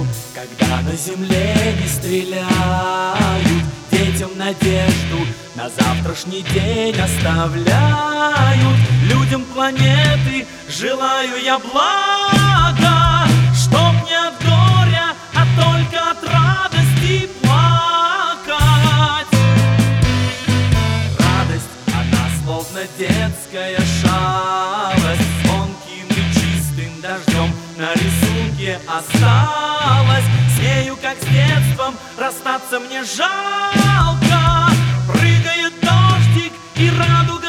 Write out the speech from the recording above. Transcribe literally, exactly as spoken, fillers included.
надежду, когда на земле не стреляют. Детям надежду на завтрашний день оставляют. Людям планеты желаю я блага, чтоб не от горя, а только от радости плакать. Радость, она словно детская шалость, звонким и чистым дождем на рисунке осталась. С нею, как с детством, расстаться мне жалко. Прыгает дождик и радуга